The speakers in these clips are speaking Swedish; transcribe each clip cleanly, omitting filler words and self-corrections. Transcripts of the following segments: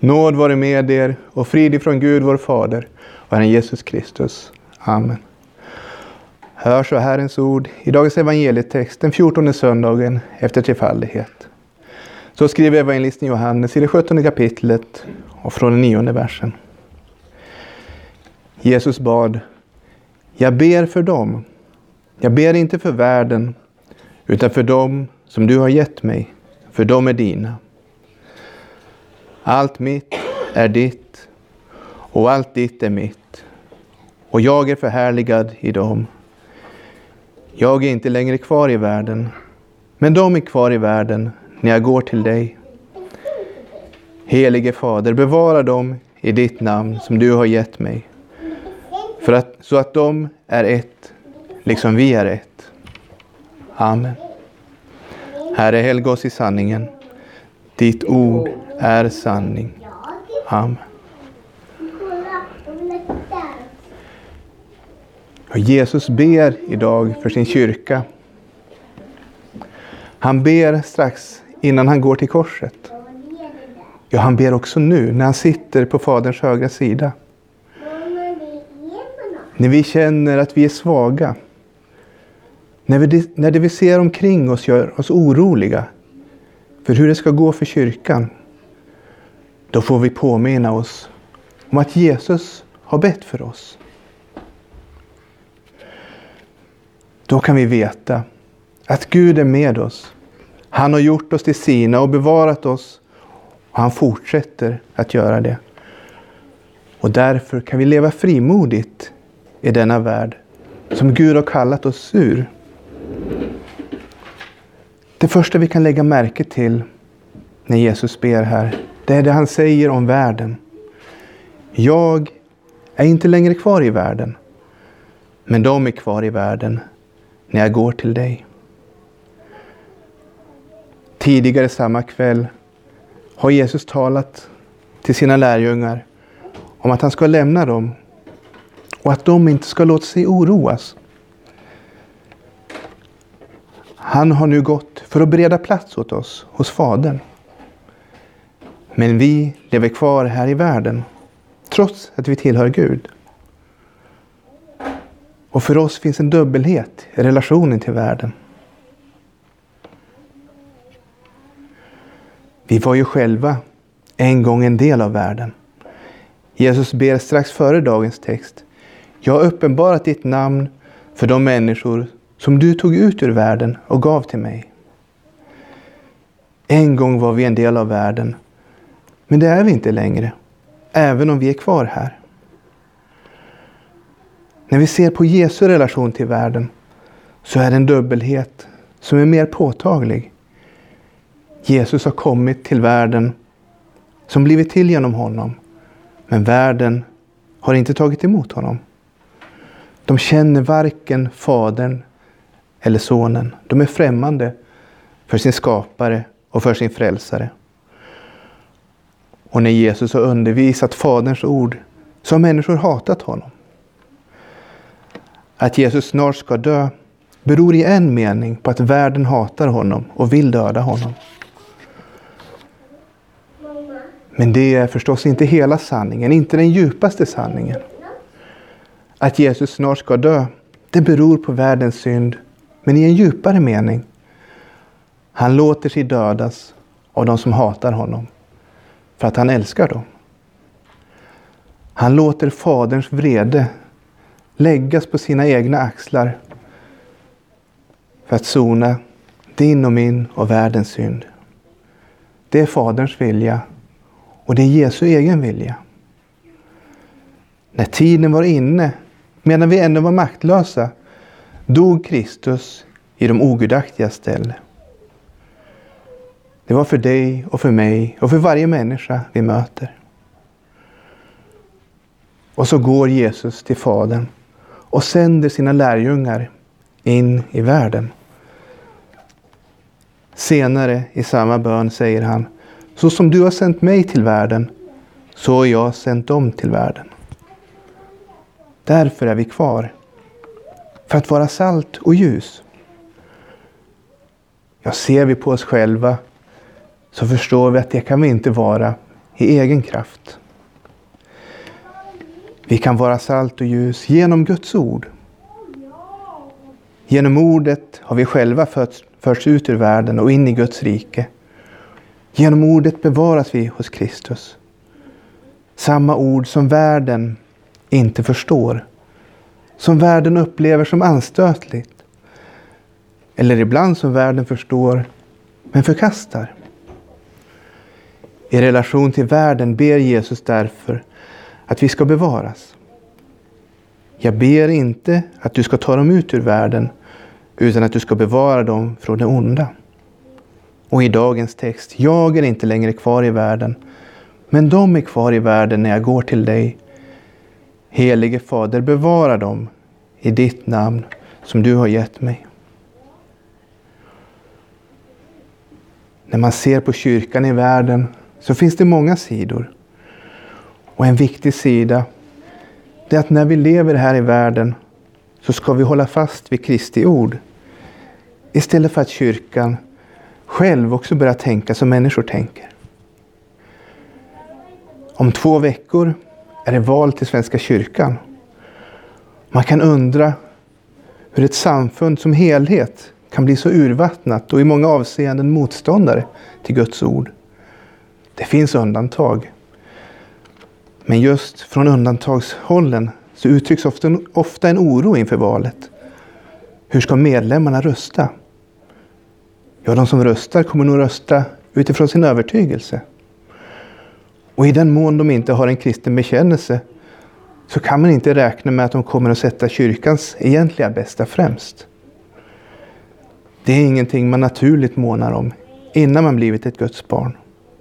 Nåd vare med er och frid ifrån Gud vår Fader och Herren Jesus Kristus. Amen. Hör så Herrens ord i dagens evangelietext den 14:e söndagen efter trefaldighet. Så skriver evangelisten Johannes i det 17:e kapitlet och från den 9:e versen. Jesus bad: Jag ber för dem. Jag ber inte för världen, utan för dem som du har gett mig, för de är dina. Allt mitt är ditt, och allt ditt är mitt, och jag är förhärligad i dem. Jag är inte längre kvar i världen, men de är kvar i världen när jag går till dig. Helige Fader, bevara dem i ditt namn som du har gett mig, så att de är ett, liksom vi är ett. Amen. Herre, helga oss i sanningen. Ditt ord är sanning. Amen. Och Jesus ber idag för sin kyrka. Han ber strax innan han går till korset. Ja, han ber också nu när han sitter på Faderns högra sida. När vi känner att vi är svaga. När det vi ser omkring oss gör oss oroliga för hur det ska gå för kyrkan. Då får vi påminna oss om att Jesus har bett för oss. Då kan vi veta att Gud är med oss. Han har gjort oss till sina och bevarat oss. Och han fortsätter att göra det. Och därför kan vi leva frimodigt i denna värld som Gud har kallat oss ur. Det första vi kan lägga märke till när Jesus ber här, det är det han säger om världen. Jag är inte längre kvar i världen, men de är kvar i världen när jag går till dig. Tidigare samma kväll har Jesus talat till sina lärjungar om att han ska lämna dem och att de inte ska låta sig oroas. Han har nu gått för att bereda plats åt oss hos Fadern. Men vi lever kvar här i världen, trots att vi tillhör Gud. Och för oss finns en dubbelhet i relationen till världen. Vi var ju själva en gång en del av världen. Jesus ber strax före dagens text: Jag har uppenbarat ditt namn för de människor som du tog ut ur världen och gav till mig. En gång var vi en del av världen, men det är vi inte längre, även om vi är kvar här. När vi ser på Jesu relation till världen så är det en dubbelhet som är mer påtaglig. Jesus har kommit till världen som blivit till genom honom, men världen har inte tagit emot honom. De känner varken Fadern eller Sonen. De är främmande för sin skapare och för sin frälsare. Och när Jesus har undervisat Faderns ord så har människor hatat honom. Att Jesus snart ska dö beror i en mening på att världen hatar honom och vill döda honom. Men det är förstås inte hela sanningen, inte den djupaste sanningen. Att Jesus snart ska dö, det beror på världens synd, men i en djupare mening. Han låter sig dödas av de som hatar honom, för att han älskar dem. Han låter Faderns vrede läggas på sina egna axlar för att sona din och min och världens synd. Det är Faderns vilja och det är Jesu egen vilja. När tiden var inne, medan vi ännu var maktlösa, dog Kristus i de ogudaktiga ställe. Det var för dig och för mig och för varje människa vi möter. Och så går Jesus till Fadern och sänder sina lärjungar in i världen. Senare i samma bön säger han: Så som du har sänt mig till världen, så har jag sänt dem till världen. Därför är vi kvar. För att vara salt och ljus. Ja, ser vi på oss själva så förstår vi att det kan vi inte vara i egen kraft. Vi kan vara salt och ljus genom Guds ord. Genom ordet har vi själva förts ut ur världen och in i Guds rike. Genom ordet bevaras vi hos Kristus. Samma ord som världen inte förstår. Som världen upplever som anstötligt. Eller ibland som världen förstår men förkastar. I relation till världen ber Jesus därför att vi ska bevaras. Jag ber inte att du ska ta dem ut ur världen utan att du ska bevara dem från det onda. Och i dagens text, jag är inte längre kvar i världen, men de är kvar i världen när jag går till dig. Helige Fader, bevara dem i ditt namn som du har gett mig. När man ser på kyrkan i världen så finns det många sidor. Och en viktig sida är att när vi lever här i världen så ska vi hålla fast vid Kristi ord. Istället för att kyrkan själv också börjar tänka som människor tänker. Om 2 veckor är det val till Svenska kyrkan. Man kan undra hur ett samfund som helhet kan bli så urvattnat och i många avseenden motståndare till Guds ord. Det finns undantag. Men just från undantagshållen så uttrycks ofta en oro inför valet. Hur ska medlemmarna rösta? Ja, de som röstar kommer nog rösta utifrån sin övertygelse. Och i den mån de inte har en kristen bekännelse så kan man inte räkna med att de kommer att sätta kyrkans egentliga bästa främst. Det är ingenting man naturligt månar om innan man blivit ett Guds barn.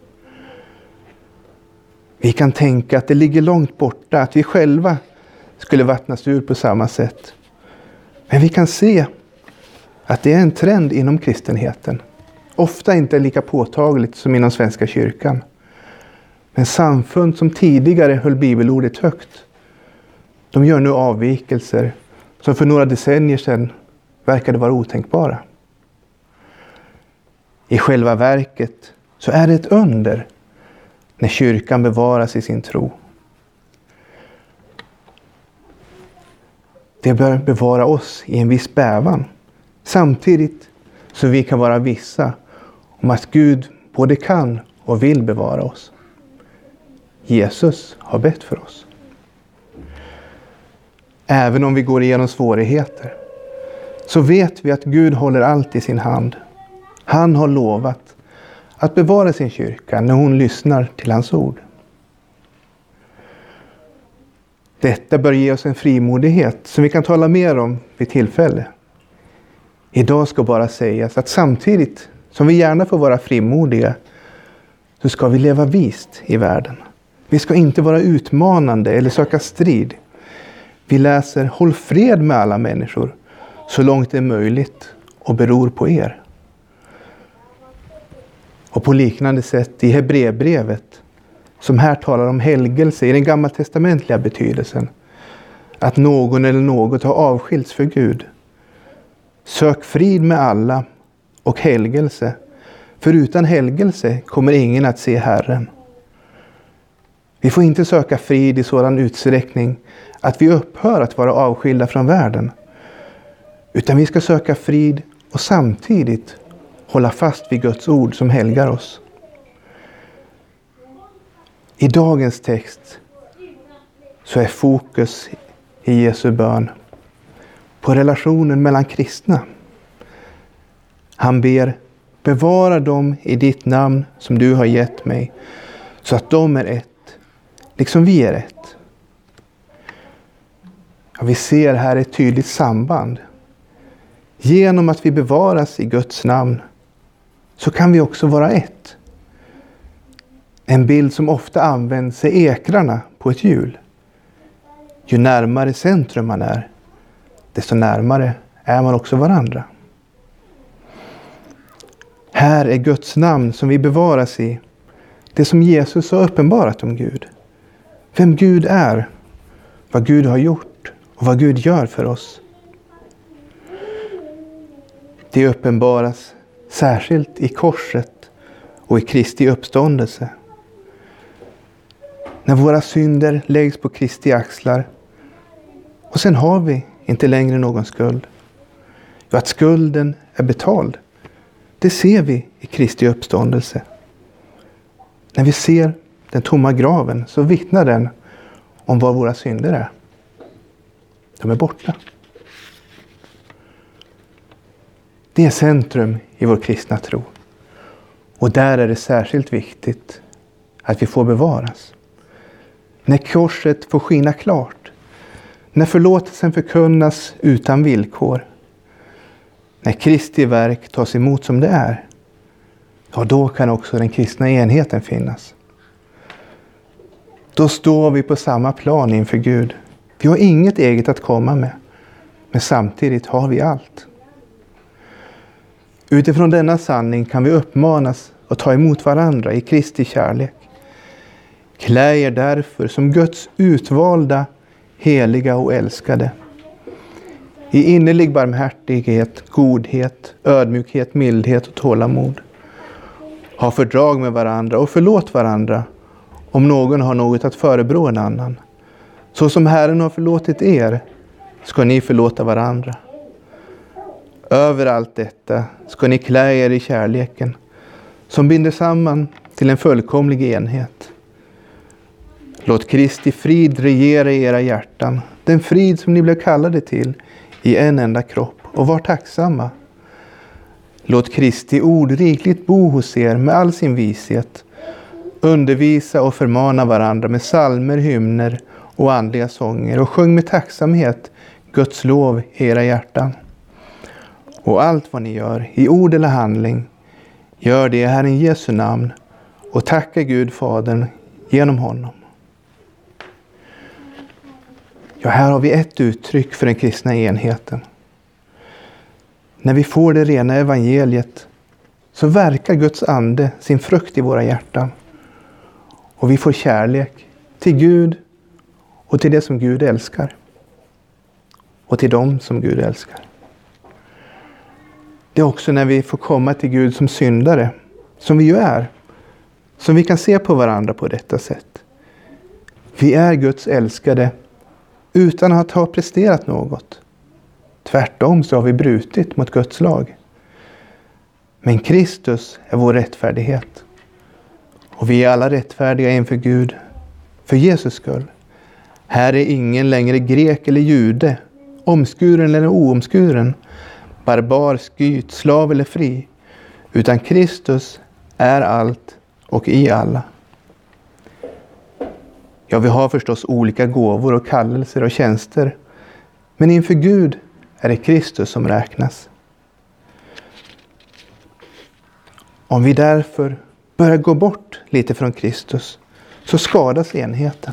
Vi kan tänka att det ligger långt borta, att vi själva skulle vattnas ur på samma sätt. Men vi kan se att det är en trend inom kristenheten. Ofta inte lika påtagligt som inom Svenska kyrkan. Men samfund som tidigare höll bibelordet högt, de gör nu avvikelser som för några decennier sedan verkade vara otänkbara. I själva verket så är det ett under när kyrkan bevaras i sin tro. Det bör bevara oss i en viss bävan. Samtidigt så vi kan vara vissa om att Gud både kan och vill bevara oss. Jesus har bett för oss. Även om vi går igenom svårigheter så vet vi att Gud håller allt i sin hand. Han har lovat att bevara sin kyrka när hon lyssnar till hans ord. Detta bör ge oss en frimodighet som vi kan tala mer om vid tillfälle. Idag ska bara sägas att samtidigt som vi gärna får vara frimodiga så ska vi leva vist i världen. Vi ska inte vara utmanande eller söka strid. Vi läser håll fred med alla människor så långt det är möjligt och beror på er. Och på liknande sätt i Hebreerbrevet som här talar om helgelse i den gammaltestamentliga betydelsen. Att någon eller något har avskilts för Gud. Sök frid med alla och helgelse. För utan helgelse kommer ingen att se Herren. Vi får inte söka frid i sådan utsträckning att vi upphör att vara avskilda från världen. Utan vi ska söka frid och samtidigt hålla fast vid Guds ord som helgar oss. I dagens text så är fokus i Jesu bön på relationen mellan kristna. Han ber, bevara dem i ditt namn som du har gett mig, så att de är ett, liksom vi är ett. Ja, vi ser här ett tydligt samband. Genom att vi bevaras i Guds namn så kan vi också vara ett. En bild som ofta används är ekrarna på ett hjul. Ju närmare centrum man är, desto närmare är man också varandra. Här är Guds namn som vi bevaras i, det som Jesus har uppenbarat om Gud. Vem Gud är, vad Gud har gjort och vad Gud gör för oss. Det uppenbaras särskilt i korset och i Kristi uppståndelse. När våra synder läggs på Kristi axlar. Och sen har vi inte längre någon skuld. För att skulden är betald. Det ser vi i Kristi uppståndelse. När vi ser den tomma graven så vittnar den om vad våra synder är. De är borta. Det är centrum i vår kristna tro. Och där är det särskilt viktigt att vi får bevaras. När korset får skina klart. När förlåtelsen förkunnas utan villkor. När Kristi verk tas emot som det är. Ja, då kan också den kristna enheten finnas. Då står vi på samma plan inför Gud. Vi har inget eget att komma med. Men samtidigt har vi allt. Utifrån denna sanning kan vi uppmanas att ta emot varandra i Kristi kärlek. Klä er därför som Guds utvalda, heliga och älskade. I innerlig barmhärtighet, godhet, ödmjukhet, mildhet och tålamod. Ha fördrag med varandra och förlåt varandra om någon har något att förebrå en annan. Så som Herren har förlåtit er ska ni förlåta varandra. Över allt detta ska ni klä er i kärleken som binder samman till en fullkomlig enhet. Låt Kristi frid regera i era hjärtan, den frid som ni blev kallade till i en enda kropp, och var tacksamma. Låt Kristi ord rikligt bo hos er med all sin vishet. Undervisa och förmana varandra med psalmer, hymner och andliga sånger, och sjung med tacksamhet Guds lov i era hjärtan. Och allt vad ni gör, i ord eller handling, gör det i Herren Jesu namn och tacka Gud Fadern genom honom. Ja, här har vi ett uttryck för den kristna enheten. När vi får det rena evangeliet så verkar Guds ande sin frukt i våra hjärtan. Och vi får kärlek till Gud och till det som Gud älskar. Och till dem som Gud älskar. Det är också när vi får komma till Gud som syndare, som vi ju är, som vi kan se på varandra på detta sätt. Vi är Guds älskade utan att ha presterat något. Tvärtom så har vi brutit mot Guds lag. Men Kristus är vår rättfärdighet. Och vi är alla rättfärdiga inför Gud för Jesus skull. Här är ingen längre grek eller jude, omskuren eller oomskuren, barbar, skyt, slav eller fri. Utan Kristus är allt och i alla. Ja, vi har förstås olika gåvor och kallelser och tjänster. Men inför Gud är det Kristus som räknas. Om vi därför börjar gå bort lite från Kristus så skadas enheten.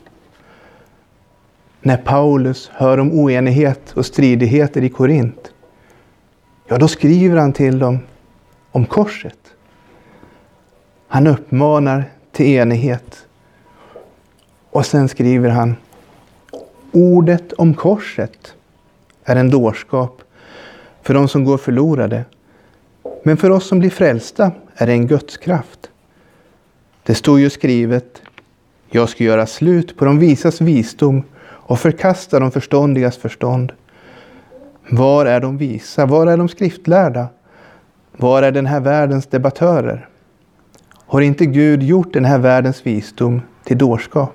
När Paulus hör om oenighet och stridigheter i Korint, ja, då skriver han till dem om korset. Han uppmanar till enighet. Och sen skriver han: ordet om korset är en dårskap för de som går förlorade. Men för oss som blir frälsta är det en Guds kraft. Det står ju skrivet: jag ska göra slut på de visas visdom och förkasta de förståndigas förstånd. Var är de visa? Var är de skriftlärda? Var är den här världens debattörer? Har inte Gud gjort den här världens visdom till dårskap?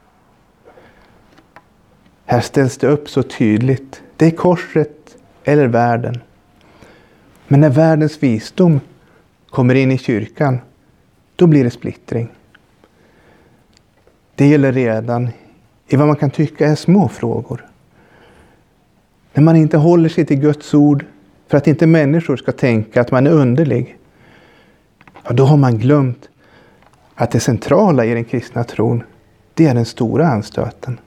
Här ställs det upp så tydligt. Det är korset eller världen. Men när världens visdom kommer in i kyrkan, då blir det splittring. Det gäller redan i vad man kan tycka är små frågor. När man inte håller sig till Guds ord för att inte människor ska tänka att man är underlig, ja, då har man glömt att det centrala i den kristna tron, det är den stora anstöten.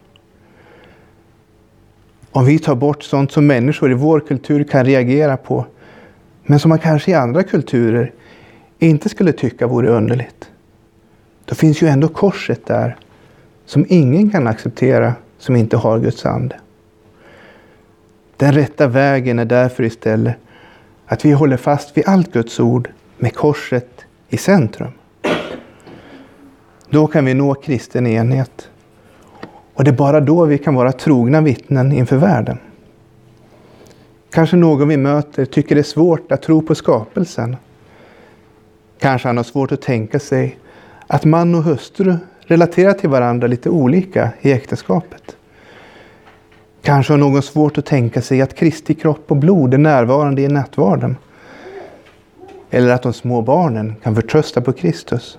Om vi tar bort sånt som människor i vår kultur kan reagera på, men som man kanske i andra kulturer inte skulle tycka vore underligt, då finns ju ändå korset där som ingen kan acceptera som inte har Guds ande. Den rätta vägen är därför istället att vi håller fast vid allt Guds ord med korset i centrum. Då kan vi nå kristen enhet. Och det är bara då vi kan vara trogna vittnen inför världen. Kanske någon vi möter tycker det är svårt att tro på skapelsen. Kanske han har svårt att tänka sig att man och hustru relaterar till varandra lite olika i äktenskapet. Kanske har någon svårt att tänka sig att Kristi kropp och blod är närvarande i nattvarden. Eller att de små barnen kan förtrösta på Kristus.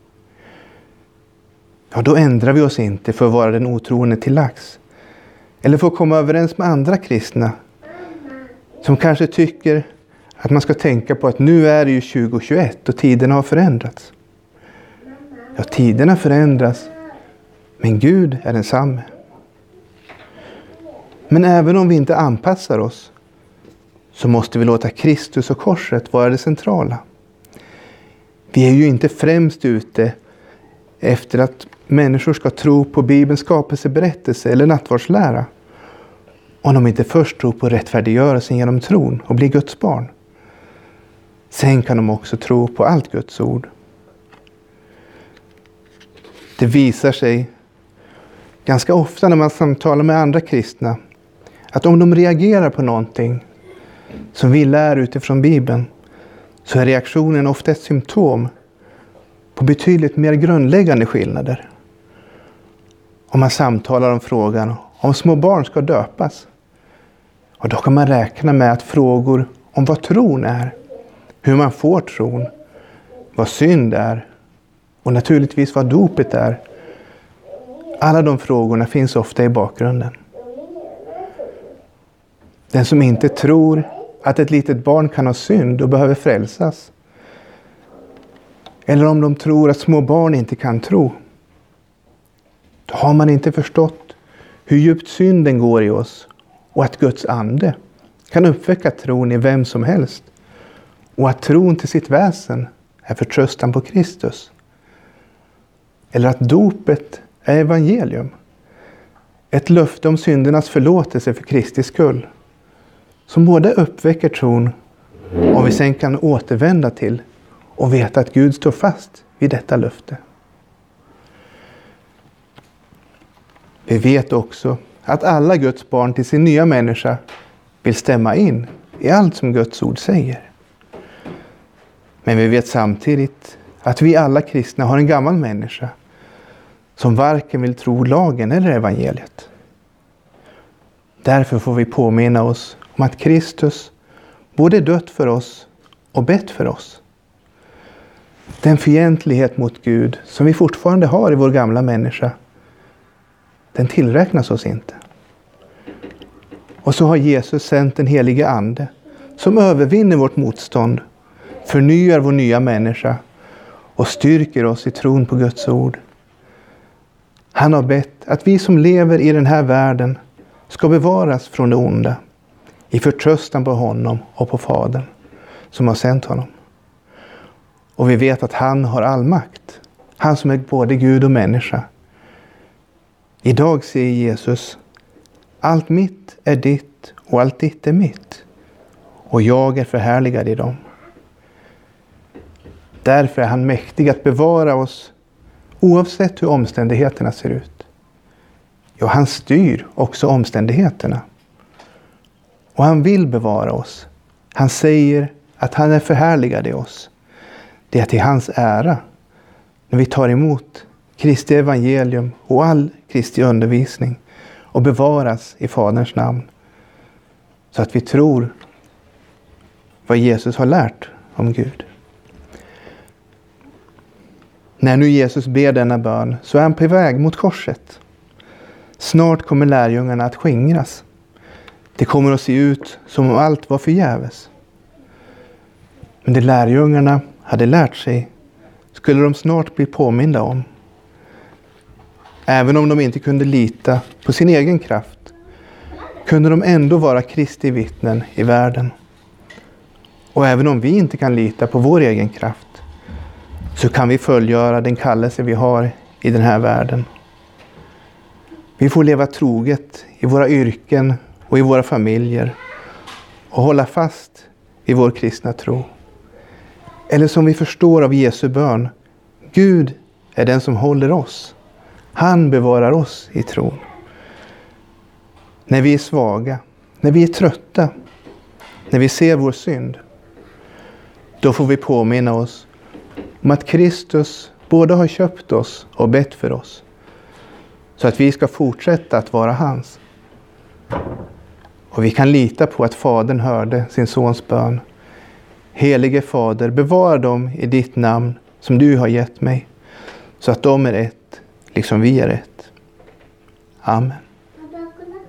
Ja, då ändrar vi oss inte för att vara den otroende till lags. Eller för att komma överens med andra kristna som kanske tycker att man ska tänka på att nu är det ju 2021 och tiderna har förändrats. Ja, tiderna förändras, men Gud är densamme. Men även om vi inte anpassar oss så måste vi låta Kristus och korset vara det centrala. Vi är ju inte främst ute efter att människor ska tro på Bibelns skapelseberättelse eller nattvardslära. Om de inte först tror på rättfärdiggörelsen genom tron och blir Guds barn. Sen kan de också tro på allt Guds ord. Det visar sig ganska ofta när man samtalar med andra kristna att om de reagerar på någonting som vi lär utifrån Bibeln så är reaktionen ofta ett symptom på betydligt mer grundläggande skillnader. Om man samtalar om frågan om små barn ska döpas, och då kan man räkna med att frågor om vad tron är, hur man får tron, vad synd är och naturligtvis vad dopet är. Alla de frågorna finns ofta i bakgrunden. Den som inte tror att ett litet barn kan ha synd och behöver frälsas, eller om de tror att små barn inte kan tro, då har man inte förstått hur djupt synden går i oss och att Guds ande kan uppväcka tron i vem som helst och att tron till sitt väsen är förtröstan på Kristus. Eller att dopet är evangelium, ett löfte om syndernas förlåtelse för Kristi skull, som både uppväcker tron och vi sen kan återvända till och veta att Gud står fast vid detta löfte. Vi vet också att alla Guds barn till sin nya människa vill stämma in i allt som Guds ord säger. Men vi vet samtidigt att vi alla kristna har en gammal människa som varken vill tro lagen eller evangeliet. Därför får vi påminna oss om att Kristus både dött för oss och bett för oss. Den fientlighet mot Gud som vi fortfarande har i vår gamla människa, den tillräknas oss inte. Och så har Jesus sänt den helige ande som övervinner vårt motstånd, förnyar vår nya människa och styrker oss i tron på Guds ord. Han har bett att vi som lever i den här världen ska bevaras från det onda i förtröstan på honom och på Fadern som har sänt honom. Och vi vet att han har all makt. Han som är både Gud och människa. Idag säger Jesus: allt mitt är ditt och allt ditt är mitt. Och jag är förhärligad i dem. Därför är han mäktig att bevara oss oavsett hur omständigheterna ser ut. Ja, han styr också omständigheterna. Och han vill bevara oss. Han säger att han är förhärligad i oss. Det är till hans ära när vi tar emot Kristi evangelium och all Kristi undervisning och bevaras i Faderns namn. Så att vi tror vad Jesus har lärt om Gud. När nu Jesus ber denna bön så är han på väg mot korset. Snart kommer lärjungarna att skingras. Det kommer att se ut som om allt var förgäves. Men det lärjungarna hade lärt sig skulle de snart bli påminda om. Även om de inte kunde lita på sin egen kraft kunde de ändå vara Kristi vittnen i världen. Och även om vi inte kan lita på vår egen kraft så kan vi fullgöra den kallelse vi har i den här världen. Vi får leva troget i våra yrken och i våra familjer och hålla fast vid vår kristna tro. Eller som vi förstår av Jesu bön: Gud är den som håller oss. Han bevarar oss i tron. När vi är svaga, när vi är trötta, när vi ser vår synd, då får vi påminna oss om att Kristus både har köpt oss och bett för oss, så att vi ska fortsätta att vara hans. Och vi kan lita på att Fadern hörde sin sons bön. Helige Fader, bevara dem i ditt namn som du har gett mig, så att de är ett, liksom vi är ett. Amen.